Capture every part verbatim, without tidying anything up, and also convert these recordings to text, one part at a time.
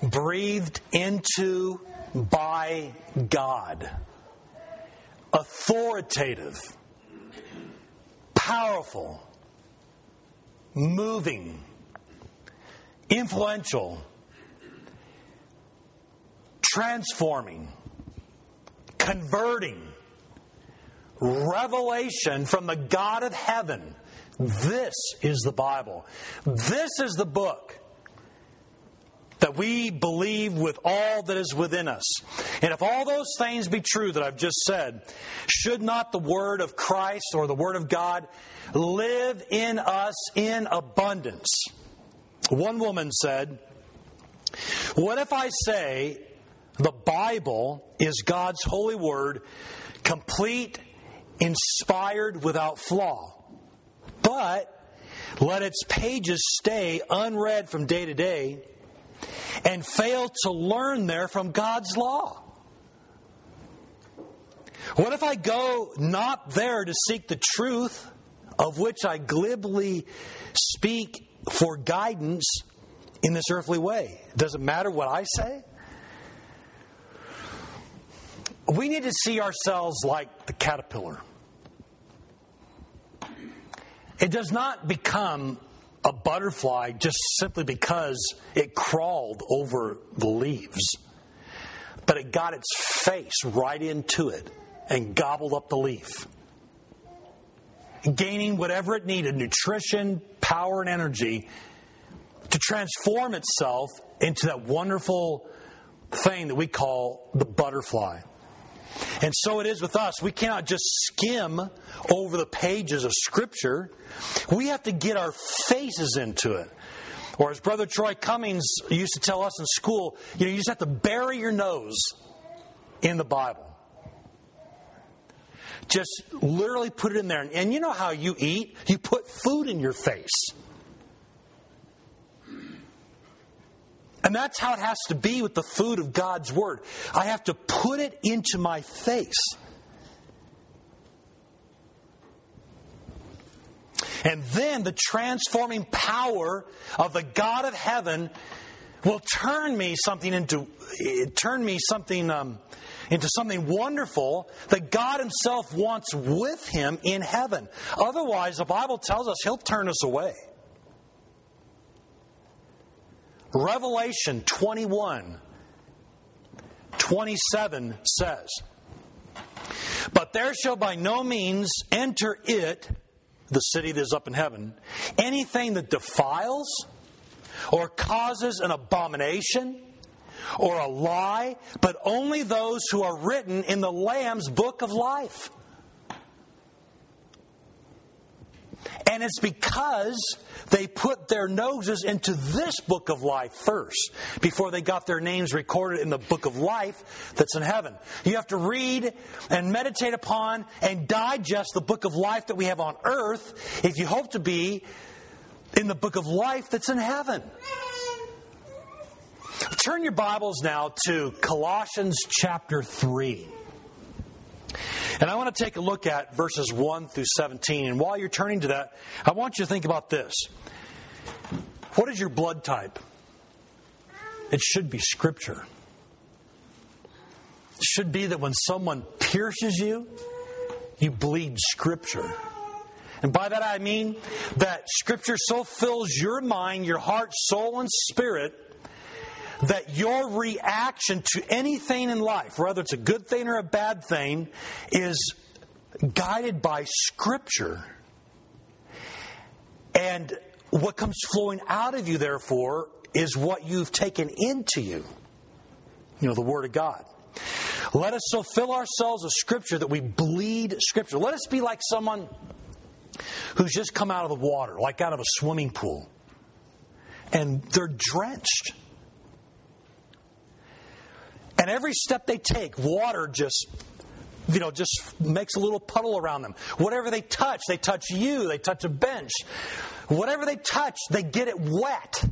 breathed into by God, authoritative, powerful, moving, influential, transforming, converting, revelation from the God of heaven. This is the Bible. This is the book that we believe with all that is within us. And if all those things be true that I've just said, should not the Word of Christ or the Word of God live in us in abundance? One woman said, "What if I say the Bible is God's holy Word, complete, inspired, without flaw, but let its pages stay unread from day to day and fail to learn there from God's law? What if I go not there to seek the truth, of which I glibly speak for guidance in this earthly way? Does it matter what I say?" We need to see ourselves like the caterpillar. It does not become a butterfly just simply because it crawled over the leaves, but it got its face right into it and gobbled up the leaf, gaining whatever it needed, nutrition, power, and energy, to transform itself into that wonderful thing that we call the butterfly. And so it is with us. We cannot just skim over the pages of Scripture. We have to get our faces into it. Or as Brother Troy Cummings used to tell us in school, you know, you just have to bury your nose in the Bible. Just literally put it in there. And you know how you eat? You put food in your face. And that's how it has to be with the food of God's Word. I have to put it into my face. And then the transforming power of the God of heaven will turn me something into turn me something um, into something wonderful that God Himself wants with Him in heaven. Otherwise, the Bible tells us He'll turn us away. Revelation twenty-one twenty-seven says, "But there shall by no means enter it," the city that is up in heaven, "anything that defiles or causes an abomination or a lie, but only those who are written in the Lamb's book of life." And it's because they put their noses into this book of life first, before they got their names recorded in the book of life that's in heaven. You have to read and meditate upon and digest the book of life that we have on earth if you hope to be in the book of life that's in heaven. Turn your Bibles now to Colossians chapter three. And I want to take a look at verses one through seventeen. And while you're turning to that, I want you to think about this. What is your blood type? It should be Scripture. It should be that when someone pierces you, you bleed Scripture. And by that I mean that Scripture so fills your mind, your heart, soul, and spirit that your reaction to anything in life, whether it's a good thing or a bad thing, is guided by Scripture. And what comes flowing out of you, therefore, is what you've taken into you. You know, the Word of God. Let us so fill ourselves with Scripture that we bleed Scripture. Let us be like someone who's just come out of the water, like out of a swimming pool. And they're drenched. And every step they take, water just, you know, just makes a little puddle around them. Whatever they touch, they touch you, they touch a bench. Whatever they touch, they get it wet.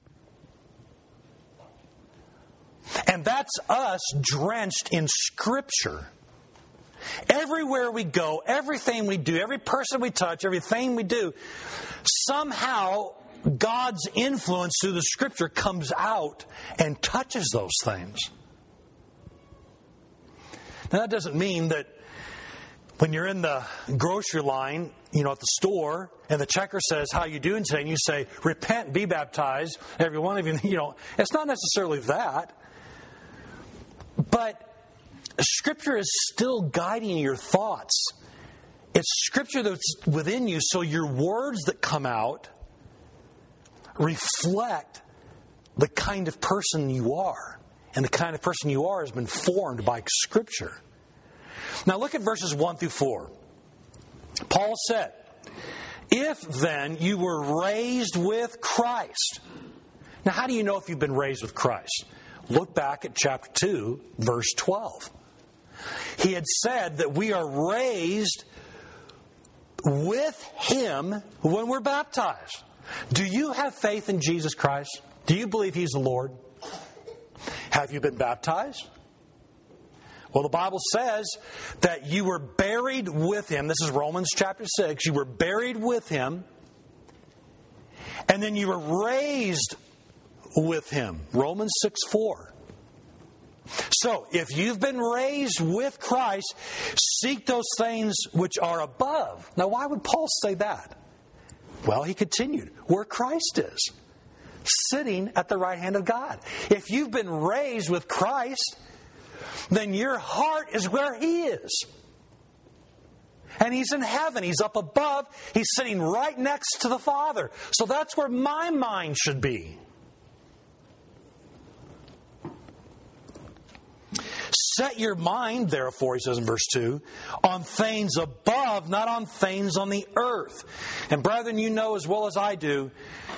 And that's us drenched in Scripture. Everywhere we go, everything we do, every person we touch, everything we do, somehow God's influence through the Scripture comes out and touches those things. Now, that doesn't mean that when you're in the grocery line, you know, at the store, and the checker says, "How you doing today?" and you say, "Repent, be baptized, every one of you," you know, it's not necessarily that. But Scripture is still guiding your thoughts. It's Scripture that's within you, so your words that come out reflect the kind of person you are. And the kind of person you are has been formed by Scripture. Now look at verses one through four. Paul said, "If then you were raised with Christ." Now how do you know if you've been raised with Christ? Look back at chapter two, verse twelve. He had said that we are raised with Him when we're baptized. Do you have faith in Jesus Christ? Do you believe He's the Lord? Have you been baptized? Well, the Bible says that you were buried with Him. This is Romans chapter six. You were buried with Him. And then you were raised with Him. Romans six four. So, if you've been raised with Christ, seek those things which are above. Now, why would Paul say that? Well, he continued, where Christ is, sitting at the right hand of God. If you've been raised with Christ, then your heart is where He is. And He's in heaven. He's up above. He's sitting right next to the Father. So that's where my mind should be. Set your mind, therefore, he says in verse two, on things above, not on things on the earth. And brethren, you know as well as I do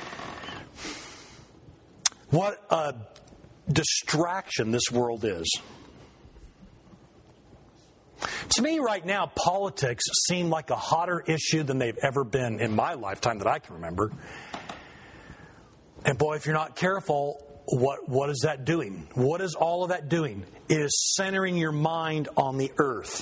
what a distraction this world is. To me right now, politics seem like a hotter issue than they've ever been in my lifetime that I can remember. And boy, if you're not careful, what what is that doing? What is all of that doing? It is centering your mind on the earth.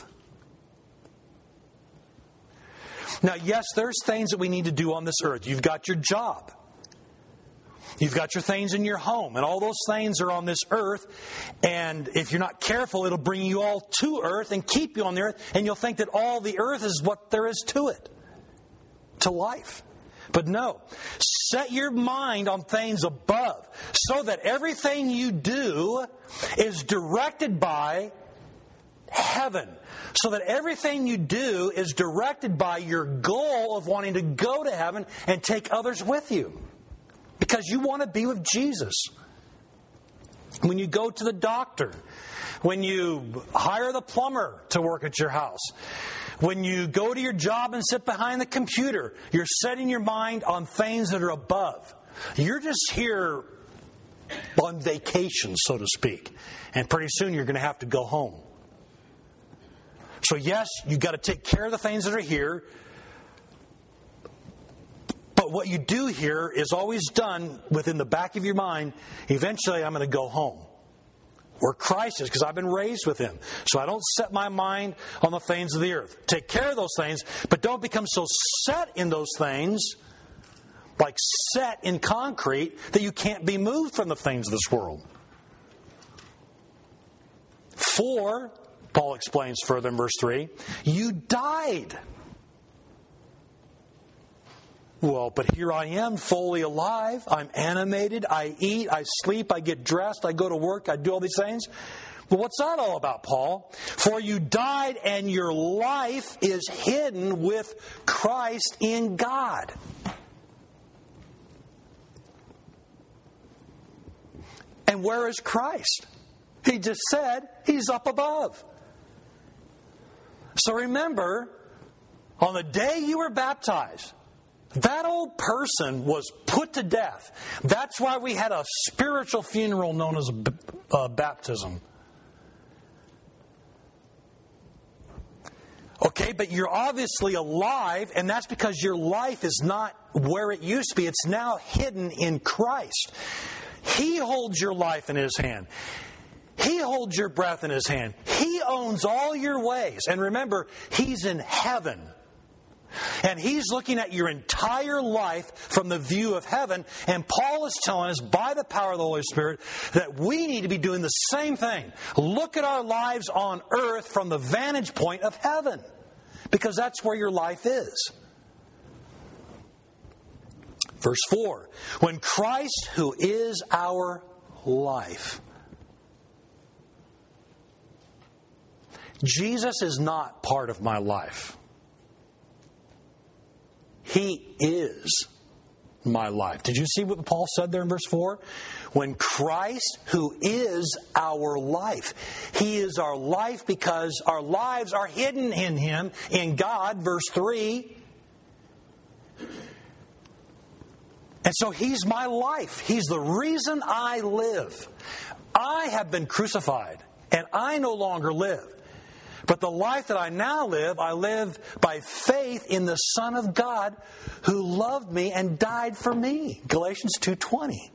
Now, yes, there's things that we need to do on this earth. You've got your job. You've got your things in your home, and all those things are on this earth. And if you're not careful, it'll bring you all to earth and keep you on the earth, and you'll think that all the earth is what there is to it, to life. But no, set your mind on things above, so that everything you do is directed by heaven. So that everything you do is directed by your goal of wanting to go to heaven and take others with you. Because you want to be with Jesus. When you go to the doctor, when you hire the plumber to work at your house, when you go to your job and sit behind the computer, you're setting your mind on things that are above. You're just here on vacation, so to speak. And pretty soon you're going to have to go home. So yes, you've got to take care of the things that are here. But what you do here is always done within the back of your mind. Eventually, I'm going to go home where Christ is, because I've been raised with Him. So I don't set my mind on the things of the earth. Take care of those things, but don't become so set in those things, like set in concrete, that you can't be moved from the things of this world. For, Paul explains further in verse three, you died. Well, but here I am, fully alive. I'm animated. I eat. I sleep. I get dressed. I go to work. I do all these things. But what's that all about, Paul? For you died, and your life is hidden with Christ in God. And where is Christ? He just said He's up above. So remember, on the day you were baptized, that old person was put to death. That's why we had a spiritual funeral known as a uh, baptism. Okay, but you're obviously alive, and that's because your life is not where it used to be. It's now hidden in Christ. He holds your life in His hand. He holds your breath in His hand. He owns all your ways. And remember, He's in heaven. And he's looking at your entire life from the view of heaven. And Paul is telling us by the power of the Holy Spirit that we need to be doing the same thing. Look at our lives on earth from the vantage point of heaven. Because that's where your life is. Verse four. When Christ, who is our life. Jesus is not part of my life. He is my life. Did you see what Paul said there in verse four? When Christ, who is our life. He is our life because our lives are hidden in Him, in God, verse three. And so He's my life. He's the reason I live. I have been crucified, and I no longer live. But the life that I now live, I live by faith in the Son of God who loved me and died for me. Galatians two twenty.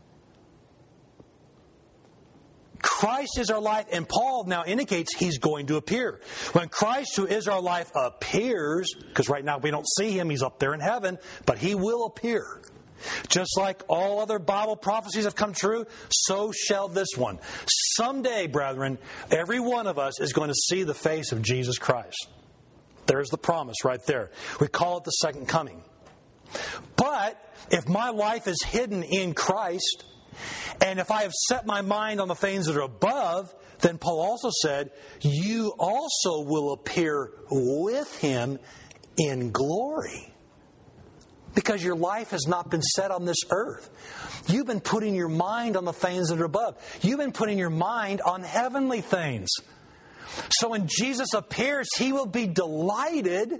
Christ is our life, and Paul now indicates He's going to appear. When Christ, who is our life, appears, because right now we don't see Him, He's up there in heaven, but He will appear. Just like all other Bible prophecies have come true, so shall this one. Someday, brethren, every one of us is going to see the face of Jesus Christ. There's the promise right there. We call it the second coming. But if my life is hidden in Christ, and if I have set my mind on the things that are above, then Paul also said, you also will appear with Him in glory. Because your life has not been set on this earth. You've been putting your mind on the things that are above. You've been putting your mind on heavenly things. So when Jesus appears, He will be delighted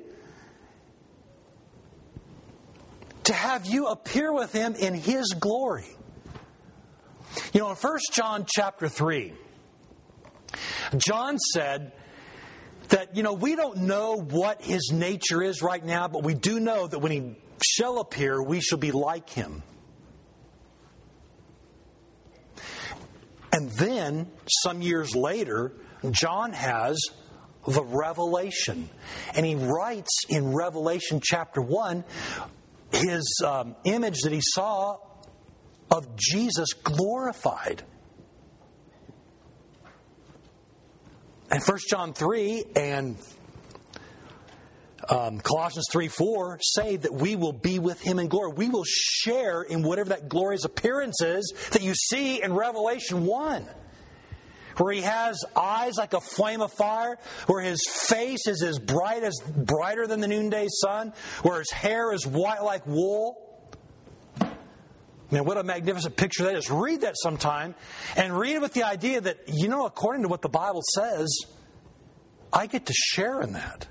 to have you appear with Him in His glory. You know, in First John chapter three, John said that, you know, we don't know what His nature is right now, but we do know that when He shall appear, we shall be like Him. And then, some years later, John has the revelation. And he writes in Revelation chapter one, his um, image that he saw of Jesus glorified. And First John three and Um, Colossians three four say that we will be with Him in glory. We will share in whatever that glorious appearance is that you see in Revelation one. Where He has eyes like a flame of fire, where His face is as bright as brighter than the noonday sun, where His hair is white like wool. Man, what a magnificent picture that is. Read that sometime and read it with the idea that, you know, according to what the Bible says, I get to share in that.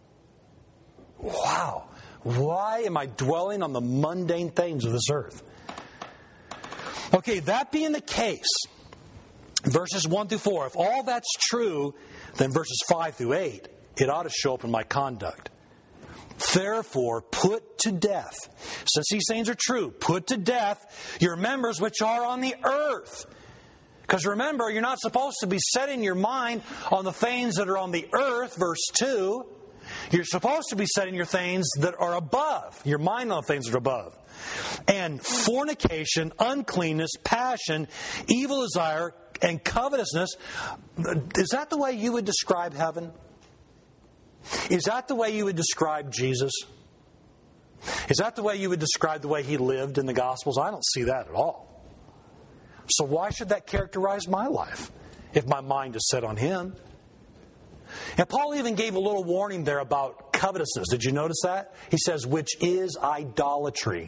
Wow, why am I dwelling on the mundane things of this earth? Okay, that being the case, verses one through four, if all that's true, then verses five through eight, it ought to show up in my conduct. Therefore, put to death, since these things are true, put to death your members which are on the earth. Because remember, you're not supposed to be setting your mind on the things that are on the earth, verse two. You're supposed to be setting your things that are above, your mind on things that are above. And fornication, uncleanness, passion, evil desire, and covetousness, is that the way you would describe heaven? Is that the way you would describe Jesus? Is that the way you would describe the way He lived in the Gospels? I don't see that at all. So why should that characterize my life if my mind is set on Him? And Paul even gave a little warning there about covetousness. Did you notice that? He says, which is idolatry.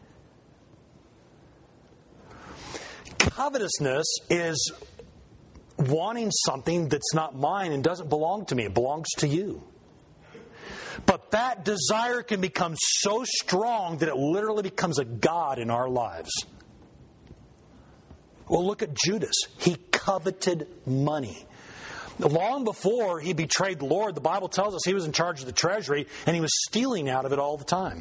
Covetousness is wanting something that's not mine and doesn't belong to me. It belongs to you. But that desire can become so strong that it literally becomes a god in our lives. Well, look at Judas. He coveted money. Long before he betrayed the Lord, the Bible tells us he was in charge of the treasury and he was stealing out of it all the time.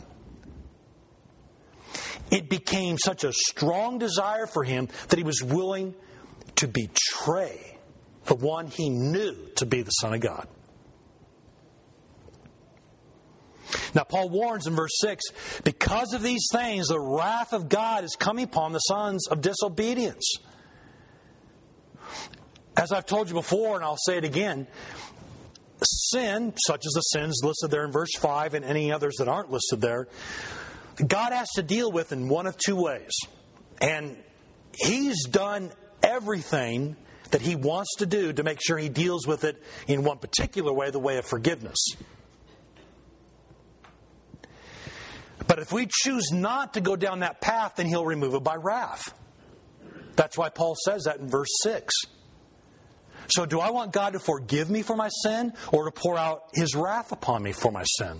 It became such a strong desire for him that he was willing to betray the one he knew to be the Son of God. Now, Paul warns in verse six, because of these things, the wrath of God is coming upon the sons of disobedience. As I've told you before, and I'll say it again, sin, such as the sins listed there in verse five and any others that aren't listed there, God has to deal with in one of two ways. And He's done everything that He wants to do to make sure He deals with it in one particular way, the way of forgiveness. But if we choose not to go down that path, then He'll remove it by wrath. That's why Paul says that in verse six. So do I want God to forgive me for my sin or to pour out His wrath upon me for my sin?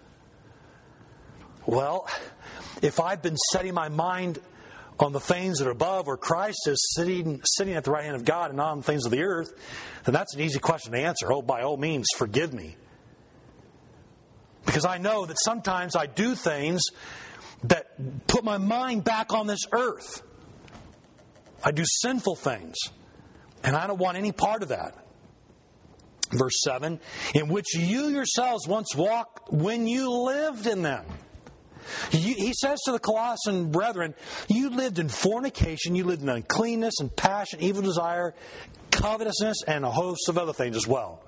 Well, if I've been setting my mind on the things that are above, where Christ is sitting sitting at the right hand of God and not on the things of the earth, then that's an easy question to answer. Oh, by all means, forgive me. Because I know that sometimes I do things that put my mind back on this earth. I do sinful things. And I don't want any part of that. Verse seven, in which you yourselves once walked when you lived in them. You, he says to the Colossian brethren, you lived in fornication, you lived in uncleanness and passion, evil desire, covetousness, and a host of other things as well.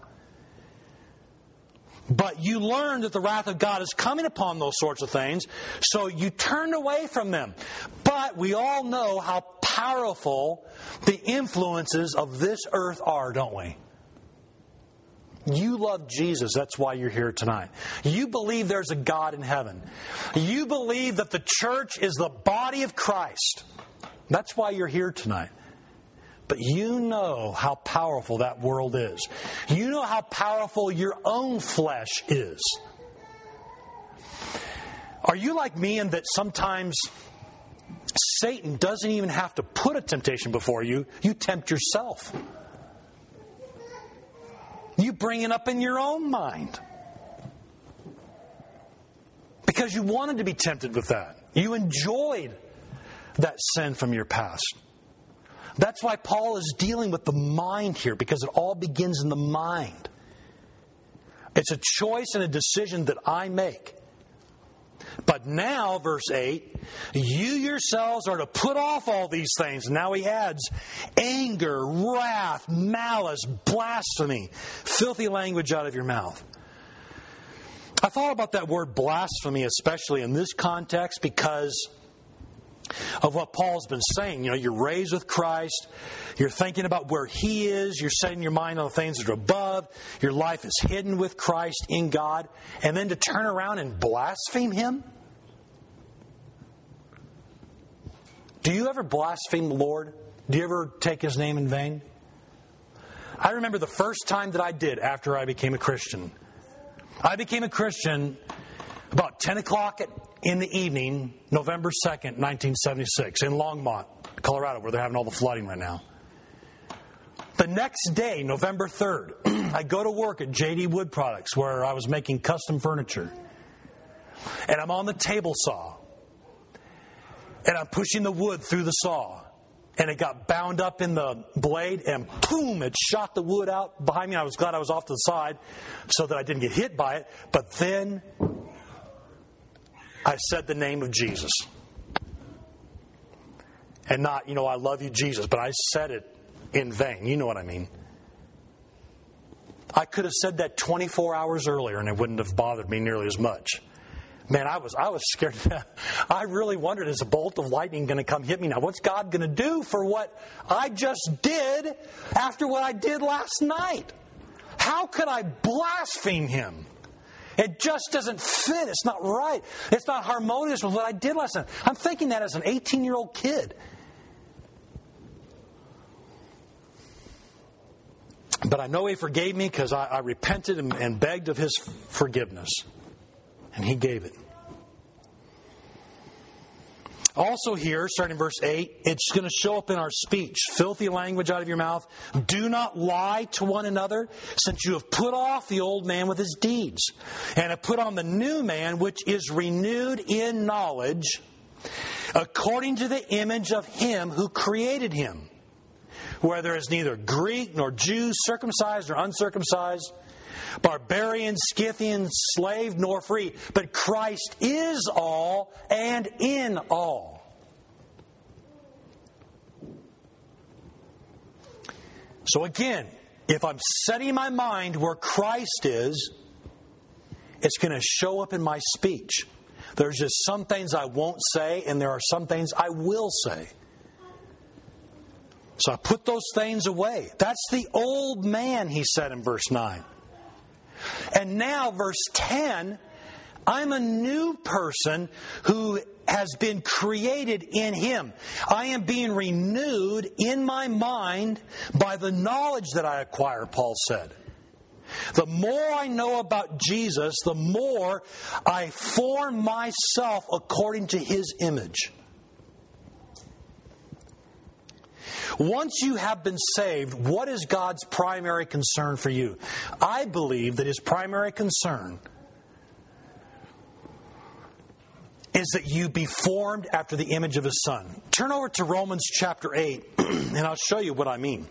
But you learned that the wrath of God is coming upon those sorts of things, so you turned away from them. But we all know how powerful the influences of this earth are, don't we? You love Jesus. That's why you're here tonight. You believe there's a God in heaven. You believe that the church is the body of Christ. That's why you're here tonight. But you know how powerful that world is. You know how powerful your own flesh is. Are you like me in that sometimes Satan doesn't even have to put a temptation before you? You tempt yourself. You bring it up in your own mind. Because you wanted to be tempted with that. You enjoyed that sin from your past. That's why Paul is dealing with the mind here, because it all begins in the mind. It's a choice and a decision that I make. But now, verse eight, you yourselves are to put off all these things. Now he adds anger, wrath, malice, blasphemy, filthy language out of your mouth. I thought about that word blasphemy, especially in this context, because of what Paul's been saying. You know, you're raised with Christ. You're thinking about where He is. You're setting your mind on the things that are above. Your life is hidden with Christ in God. And then to turn around and blaspheme Him? Do you ever blaspheme the Lord? Do you ever take His name in vain? I remember the first time that I did after I became a Christian. I became a Christian about ten o'clock at in the evening, November second, nineteen seventy-six, in Longmont, Colorado, where they're having all the flooding right now. The next day, November third, I go to work at J D Wood Products, where I was making custom furniture. And I'm on the table saw. And I'm pushing the wood through the saw. And it got bound up in the blade, and boom, it shot the wood out behind me. I was glad I was off to the side so that I didn't get hit by it. But then I said the name of Jesus. And not, you know, I love you, Jesus, but I said it in vain. You know what I mean. I could have said that twenty-four hours earlier and it wouldn't have bothered me nearly as much. Man, I was I was scared to death. I really wondered, is a bolt of lightning going to come hit me now? What's God going to do for what I just did after what I did last night? How could I blaspheme Him? It just doesn't fit. It's not right. It's not harmonious with what I did last night. I'm thinking that as an eighteen-year-old kid. But I know He forgave me because I, I repented and, and begged of His forgiveness. And He gave it. Also here, starting in verse eight, it's going to show up in our speech. Filthy language out of your mouth. Do not lie to one another, since you have put off the old man with his deeds, and have put on the new man, which is renewed in knowledge, according to the image of Him who created him, where there is neither Greek nor Jew, circumcised or uncircumcised, barbarian, Scythian, slave, nor free, but Christ is all and in all. So again, if I'm setting my mind where Christ is, it's going to show up in my speech. There's just some things I won't say, and there are some things I will say. So I put those things away. That's the old man, he said in verse nine. And now, verse ten, I'm a new person who has been created in Him. I am being renewed in my mind by the knowledge that I acquire, Paul said. The more I know about Jesus, the more I form myself according to His image. Once you have been saved, what is God's primary concern for you? I believe that His primary concern is that you be formed after the image of His Son. Turn over to Romans chapter eight, and I'll show you what I mean.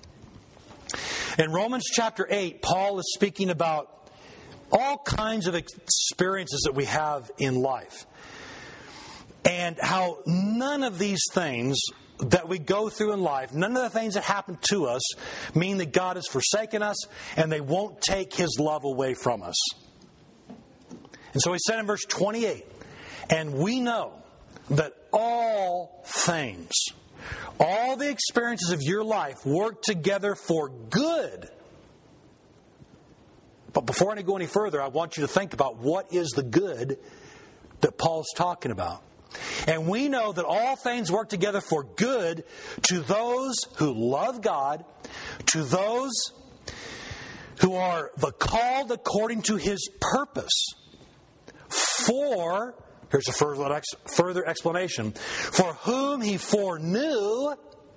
In Romans chapter eight, Paul is speaking about all kinds of experiences that we have in life, and how none of these things that we go through in life, none of the things that happen to us mean that God has forsaken us, and they won't take His love away from us. And so he said in verse twenty-eight, and we know that all things, all the experiences of your life work together for good. But before I go any further, I want you to think about what is the good that Paul's talking about. And we know that all things work together for good to those who love God, to those who are the called according to His purpose. For, here's a further, ex, further explanation, for whom He foreknew,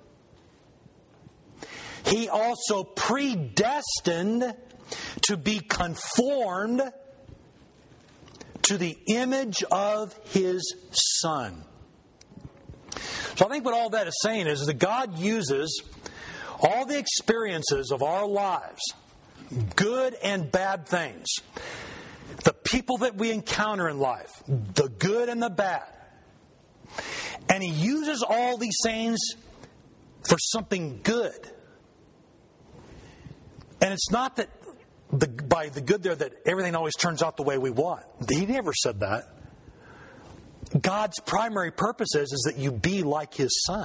He also predestined to be conformed to the image of His Son. So I think what all that is saying is that God uses all the experiences of our lives, good and bad things, the people that we encounter in life, the good and the bad, and He uses all these things for something good. And it's not that The, by the good there that everything always turns out the way we want. He never said that. God's primary purpose is, is that you be like His Son.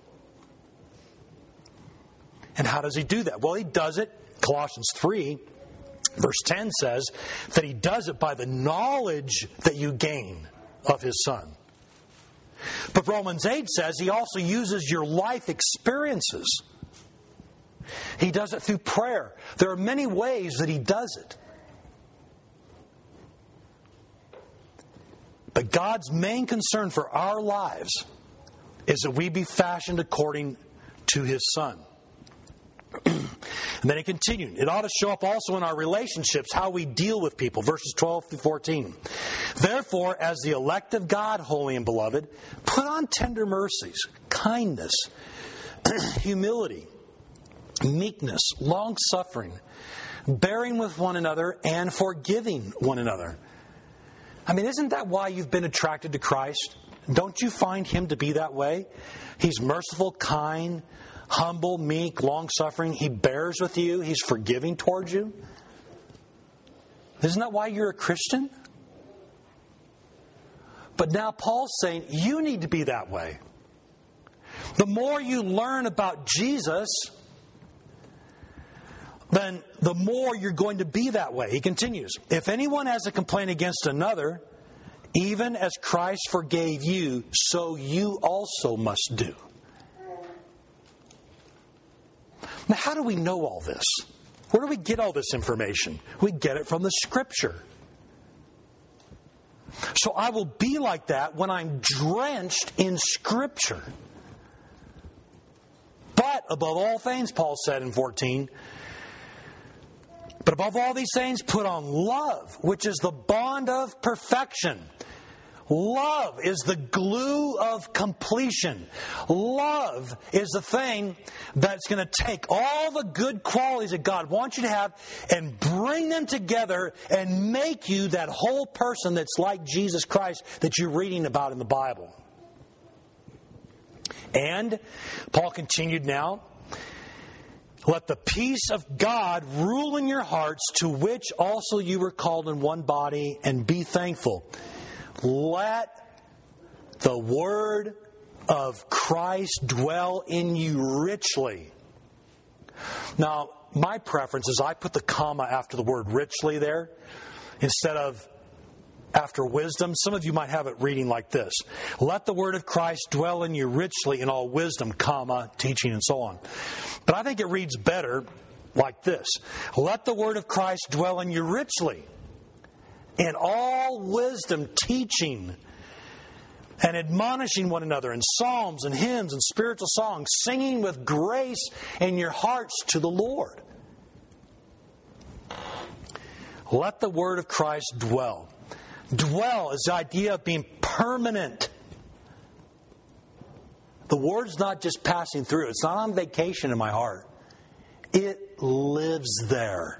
And how does He do that? Well, He does it, Colossians three, verse ten says, that He does it by the knowledge that you gain of His Son. But Romans eight says He also uses your life experiences. He does it through prayer. There are many ways that He does it. But God's main concern for our lives is that we be fashioned according to His Son. And then he continued, it ought to show up also in our relationships, how we deal with people. Verses twelve through fourteen. Therefore, as the elect of God, holy and beloved, put on tender mercies, kindness, humility, meekness, long-suffering, bearing with one another, and forgiving one another. I mean, isn't that why you've been attracted to Christ? Don't you find Him to be that way? He's merciful, kind, humble, meek, long-suffering. He bears with you. He's forgiving towards you. Isn't that why you're a Christian? But now Paul's saying you need to be that way. The more you learn about Jesus, then the more you're going to be that way. He continues, if anyone has a complaint against another, even as Christ forgave you, so you also must do. Now, how do we know all this? Where do we get all this information? We get it from the Scripture. So I will be like that when I'm drenched in Scripture. But above all things, Paul said in fourteen, but above all these things, put on love, which is the bond of perfection. Love is the glue of completion. Love is the thing that's going to take all the good qualities that God wants you to have and bring them together and make you that whole person that's like Jesus Christ that you're reading about in the Bible. And Paul continued now, let the peace of God rule in your hearts, to which also you were called in one body, and be thankful. Let the word of Christ dwell in you richly. Now, my preference is I put the comma after the word richly there instead of after wisdom. Some of you might have it reading like this. Let the word of Christ dwell in you richly in all wisdom, comma, teaching, and so on. But I think it reads better like this. Let the word of Christ dwell in you richly in all wisdom, teaching and admonishing one another in psalms and hymns and spiritual songs, singing with grace in your hearts to the Lord. Let the word of Christ dwell. Dwell is the idea of being permanent. The word's not just passing through. It's not on vacation in my heart. It lives there.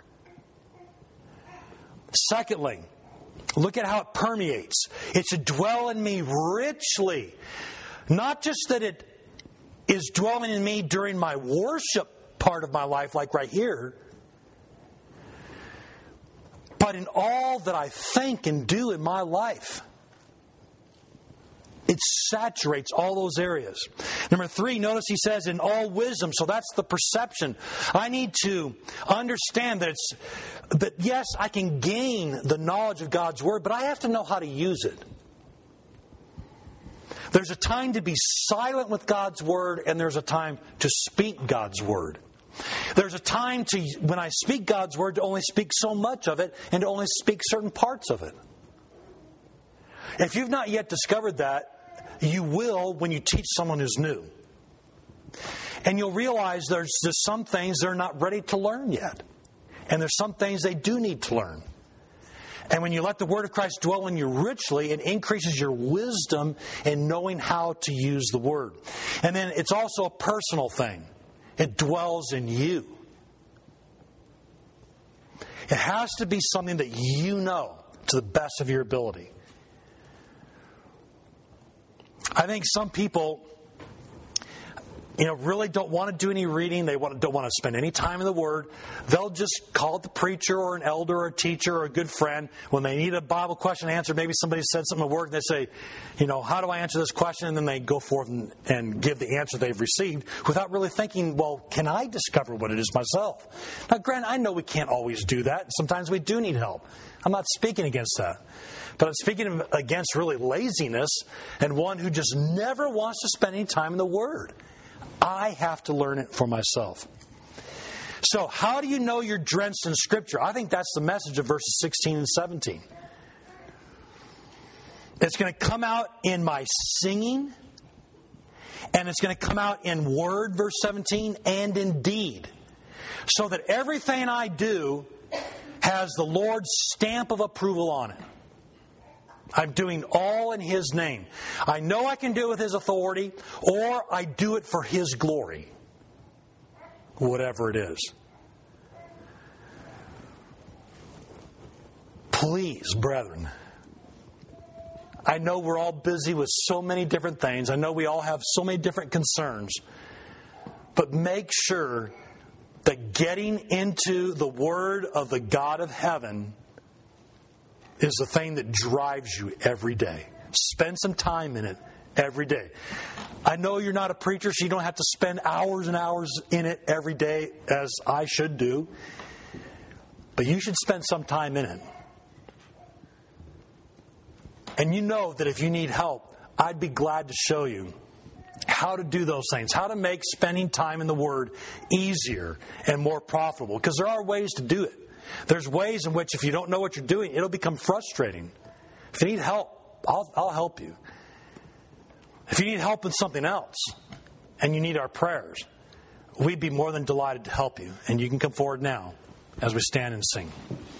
Secondly, look at how it permeates. It should dwell in me richly. Not just that it is dwelling in me during my worship part of my life, like right here, but in all that I think and do in my life. It saturates all those areas. Number three, notice he says in all wisdom. So that's the perception. I need to understand that it's that yes, I can gain the knowledge of God's word, but I have to know how to use it. There's a time to be silent with God's word, and there's a time to speak God's word. There's a time to, when I speak God's word, to only speak so much of it and to only speak certain parts of it. If you've not yet discovered that, you will when you teach someone who's new. And you'll realize there's, there's some things they're not ready to learn yet. And there's some things they do need to learn. And when you let the word of Christ dwell in you richly, it increases your wisdom in knowing how to use the word. And then it's also a personal thing. It dwells in you. It has to be something that you know to the best of your ability. I think some people, you know, really don't want to do any reading. They want, don't want to spend any time in the Word. They'll just call it the preacher or an elder or a teacher or a good friend. When they need a Bible question answered, maybe somebody said something at work and they say, you know, how do I answer this question? And then they go forth and, and give the answer they've received without really thinking, well, can I discover what it is myself? Now, granted, I know we can't always do that. Sometimes we do need help. I'm not speaking against that. But I'm speaking against really laziness and one who just never wants to spend any time in the Word. I have to learn it for myself. So how do you know you're drenched in Scripture? I think that's the message of verses sixteen and seventeen. It's going to come out in my singing, and it's going to come out in word, verse seventeen, and in deed. So that everything I do has the Lord's stamp of approval on it. I'm doing all in His name. I know I can do it with His authority, or I do it for His glory. Whatever it is. Please, brethren, I know we're all busy with so many different things. I know we all have so many different concerns. But make sure that getting into the Word of the God of heaven is the thing that drives you every day. Spend some time in it every day. I know you're not a preacher, so you don't have to spend hours and hours in it every day as I should do. But you should spend some time in it. And you know that if you need help, I'd be glad to show you how to do those things, how to make spending time in the Word easier and more profitable. Because there are ways to do it. There's ways in which if you don't know what you're doing, it'll become frustrating. If you need help, I'll, I'll help you. If you need help with something else and you need our prayers, we'd be more than delighted to help you. And you can come forward now as we stand and sing.